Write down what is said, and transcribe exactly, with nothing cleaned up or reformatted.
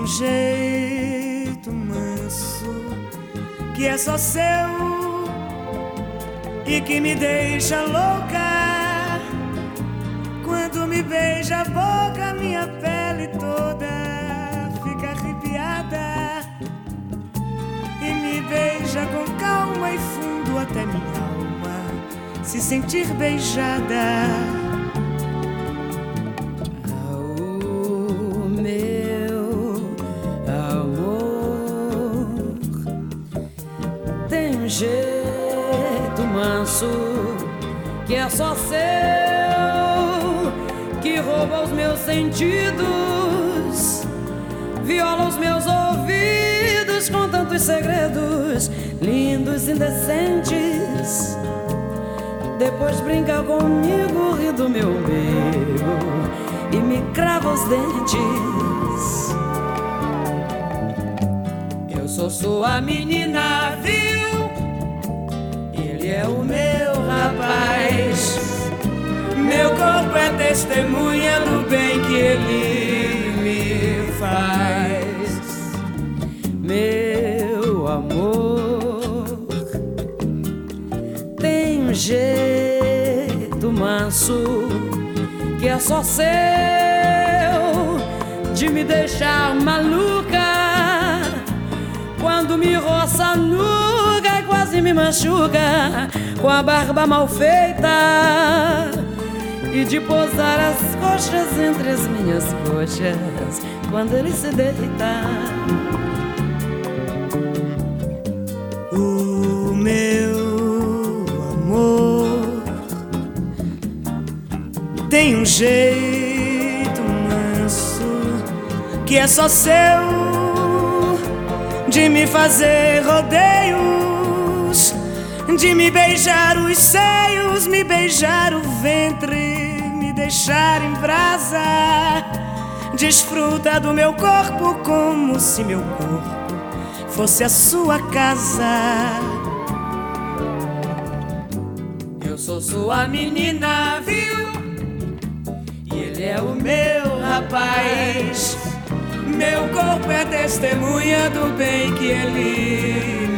jeito manso que é só seu e que me deixa louca. Quando me beija a boca, minha pele toda fica arrepiada e me beija com calma e fundo até minha alma se sentir beijada. Jeito manso que é só seu, que rouba os meus sentidos, viola os meus ouvidos com tantos segredos lindos e indecentes. Depois brinca comigo, ri do meu umbigo e me crava os dentes. Eu sou sua menina, viu? Ele é o meu rapaz. Meu corpo é testemunha do bem que ele me faz. Meu amor tem um jeito manso que é só seu de me deixar maluca. Quando me roça nuca e quase me machuca com a barba mal feita, e de pousar as coxas entre as minhas coxas quando ele se deita. O meu amor tem um jeito manso que é só seu de me fazer rodeios, de me beijar os seios, me beijar o ventre, me deixar em brasa. Desfruta do meu corpo como se meu corpo fosse a sua casa. Eu sou sua menina, viu? E ele é o meu rapaz. Meu corpo é testemunha do bem que ele